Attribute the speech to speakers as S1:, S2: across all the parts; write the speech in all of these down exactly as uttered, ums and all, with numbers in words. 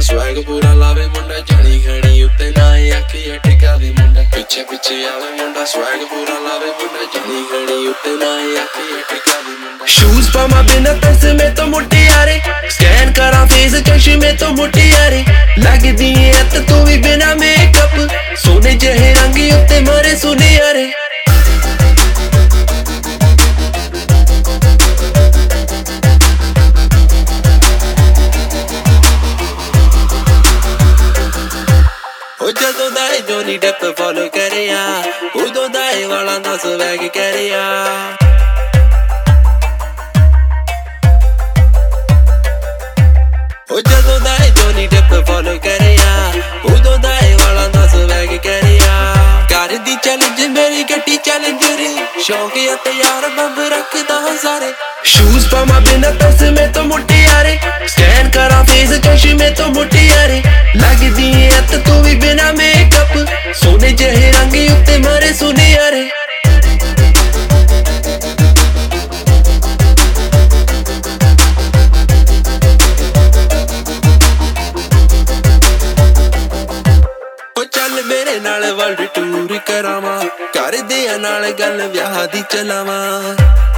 S1: swag ਪੂਰਾ ਲਾਵੇ ਮੁੰਡਾ ਜਣੀ ਖਣੀ ਉੱਤੇ ਨਾ ਅੱਖੀ ਟਿਕਾਵੇ ਮੁੰਡਾ ਪਿੱਛੇ ਪਿੱਛੇ ਆਵੇ ਮੁੰਡਾ swag ਪੂਰਾ ਲਾਵੇ ਮੁੰਡਾ ਜਣੀ ਖਣੀ ਉੱਤੇ ਨਾ ਅੱਖੀ ਟਿਕਾਵੇ ਮੁੰਡਾ ਸ਼ੂਜ਼ ਪਾਵਾਂ ਬਿਨਾ ਤਸਮੇ ਤੋਂ ਮੁਟਿਆਰੇ ਸਕੈਨ ਕਰਾਂ ਫੇਸ ਚਸ਼ਮੇ ਤੋਂ ਮੁਟਿਆਰੇ ਲੱਗਦੀ ਐ ਅੱਤ ਤੂੰ ਵੀ ਬਿਨਾ ਮੇਕਅਪ ਸੋਨੇ ਜਿਹੇ ਰੰਗ ਉੱਤੇ ਮਾਰੇ ਸੁਨਿਆਰੇ ਜਦੋਂ ਦਾ ਏ ਜੋਨੀ ਡੈਪ ਫੋਲੋ ਕਰਿਆ ਉਦੋਂ ਦਾ ਏ ਵਾਲਾਂ ਦਾ ਸਵੈਗ ਕਰਿਆ ਉਹ ਜਦੋਂ ਦਾ ਏ ਜੋਨੀ ਡੈਪ ਫੋਲੋ ਕਰਿਆ ਉਦੋਂ ਦਾ ਏ ਵਾਲਾਂ ਦਾ ਸਵੈਗ ਕਰਿਆ ਕਰਦੀ ਚੈਲੰਜ ਮੇਰੀ ਗੱਡੀ ਚੈਲੰਜਰ ਸ਼ੌਂਕ ਅਤੇ ਯਾਰ ਬੰਬ ਰੱਖਦਾ ਸਾਰੇ ਸ਼ੂਜ਼ ਪਾਵਾਂ ਬਿਨਾ ਤਸਮੇ ਤੋਂ ਮੁਟਿਆਰੇ ਸਕੈਨ ਕਰਾਂ ਫੇਸ ਚਸ਼ਮੇ ਤੋਂ ਮੁਟਿਆਰੇ ਲੱਗਦੀ ਐ ਅੱਤ ਤੂੰ ਵੀ ਬਿਨਾ ਮੇਕਅਪ ਸੋਨੇ ਜਿਹੇ ਰੰਗ ਉੱਤੇ ਮਾਰੇ ਸੁਨਿਆਰੇ ਉਹ ਚੱਲ ਮੇਰੇ ਨਾਲ ਵਰਲਡ ਟੂਰ ਕਰਾਵਾਂ ਕਰਦਿਆਂ ਨਾਲ ਗੱਲ ਵਿਆਹ ਦੀ ਚਲਾਵਾਂ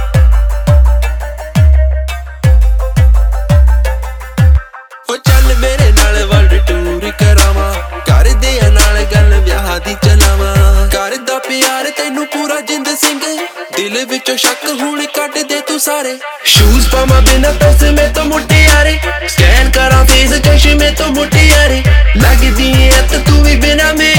S1: ਉਹ ਚੱਲ ਮੇਰੇ ਨਾਲ ਵਰਲਡ ਟੂਰ ਕਰਾਵਾਂ ਕਰਦਿਆਂ ਨਾਲ ਗੱਲ ਵਿਆਹ ਦੀ ਚਲਾਵਾਂ ਕਰਦਾ ਪਿਆਰ ਤੈਨੂੰ ਪੂਰਾ ਜਿੰਦ ਸਿੰਘ ਦਿਲ ਵਿੱਚੋਂ ਸ਼ੱਕ ਹੁਣ ਕੱਢ ਦੇ ਤੂੰ ਸਾਰੇ ਸ਼ੂਜ਼ ਪਾਵਾਂ ਬਿਨਾ ਤਸਮੇ ਤੋਂ ਮੁਟਿਆਰੇ ਸਕੈਨ ਕਰਾਂ ਫੇਸ ਚਸ਼ਮੇ ਤੋਂ ਮੁਟਿਆਰੇ ਲੱਗਦੀ ਐ ਅੱਤ ਤੂੰ ਵੀ ਬਿਨਾ ਮੇ